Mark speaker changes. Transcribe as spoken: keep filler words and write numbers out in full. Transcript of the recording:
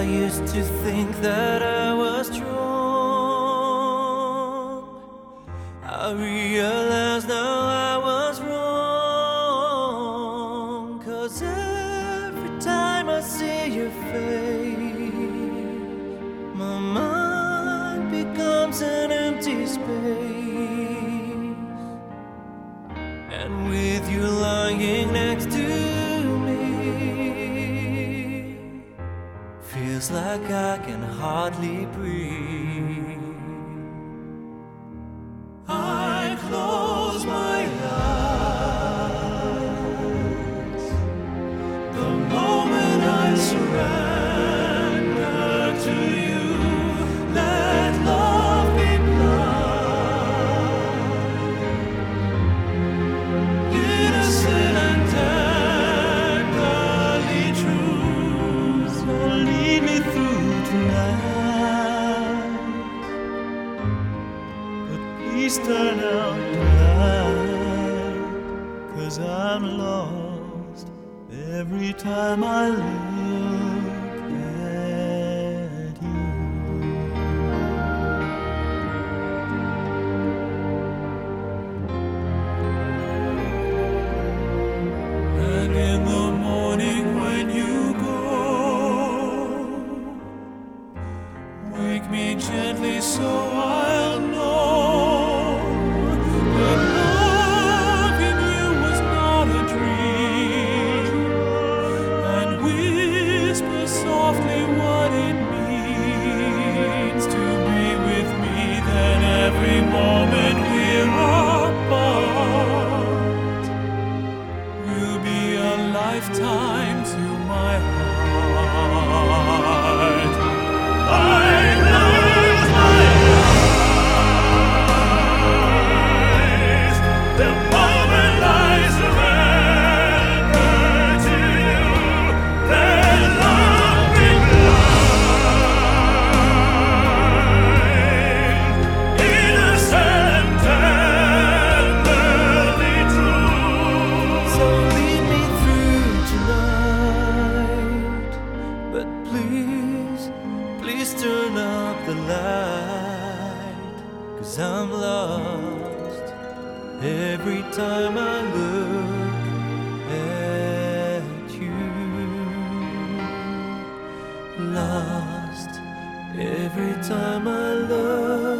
Speaker 1: I used to think that I was strong. I realize now I was wrong. 'Cause every time I see your face, my mind becomes an empty space. And with you lying next to me, feels like I can hardly breathe. I close my eyes the moment I surrender to you. Let love be blind, innocent and tenderly true. So lead me through tonight, but please turn out the light. 'Cause I'm lost every time I look at you. And in the morning when you go, wake me gently so I'll know that love in you was not a dream, and whisper softly what it means to be with me. Then every moment we're apart will be a lifetime to my heart. I close my eyes the moment I surrender to you. Let love be blind, innocent and tenderly true. So lead me through tonight, but please, please turn up the light. 'Cause I'm lost every time I look at you. Lost every time I look